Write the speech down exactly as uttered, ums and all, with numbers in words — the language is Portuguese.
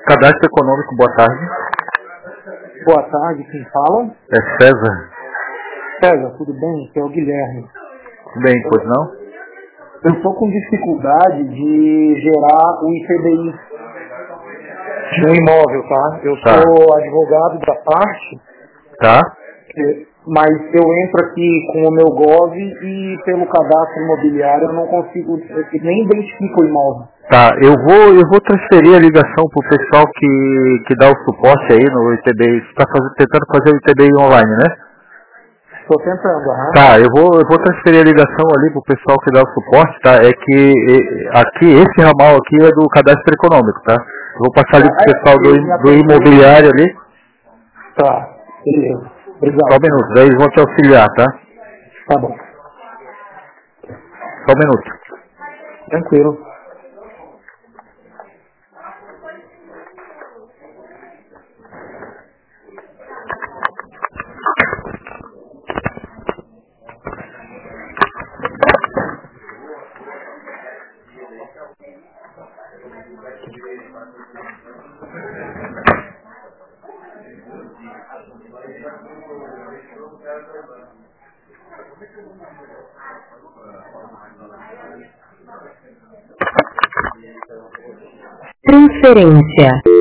Cadastro Econômico, boa tarde. Boa tarde, quem fala? É César. César, tudo bem? Aqui é o Guilherme. Tudo bem, pois não? Eu estou com dificuldade de gerar o I T B I de um imóvel, tá? Eu Tá. sou advogado da parte, Tá? mas eu entro aqui com o meu Gov e pelo cadastro imobiliário eu não consigo, eu nem identifico o imóvel. Tá, eu vou, eu vou transferir a ligação pro pessoal que, que dá o suporte aí no I T B I. Você está tentando fazer o I T B I online, né? Estou tentando, aham. Tá, eu vou, eu vou transferir a ligação ali pro pessoal que dá o suporte, tá? É que e, aqui, esse ramal aqui é do cadastro econômico, tá? Eu vou passar ali pro pessoal do, im- do imobiliário ali. Tá, beleza. Obrigado. Só um minuto, daí eles vão te auxiliar, tá? Tá bom. Só um minuto. Tranquilo. Transferência.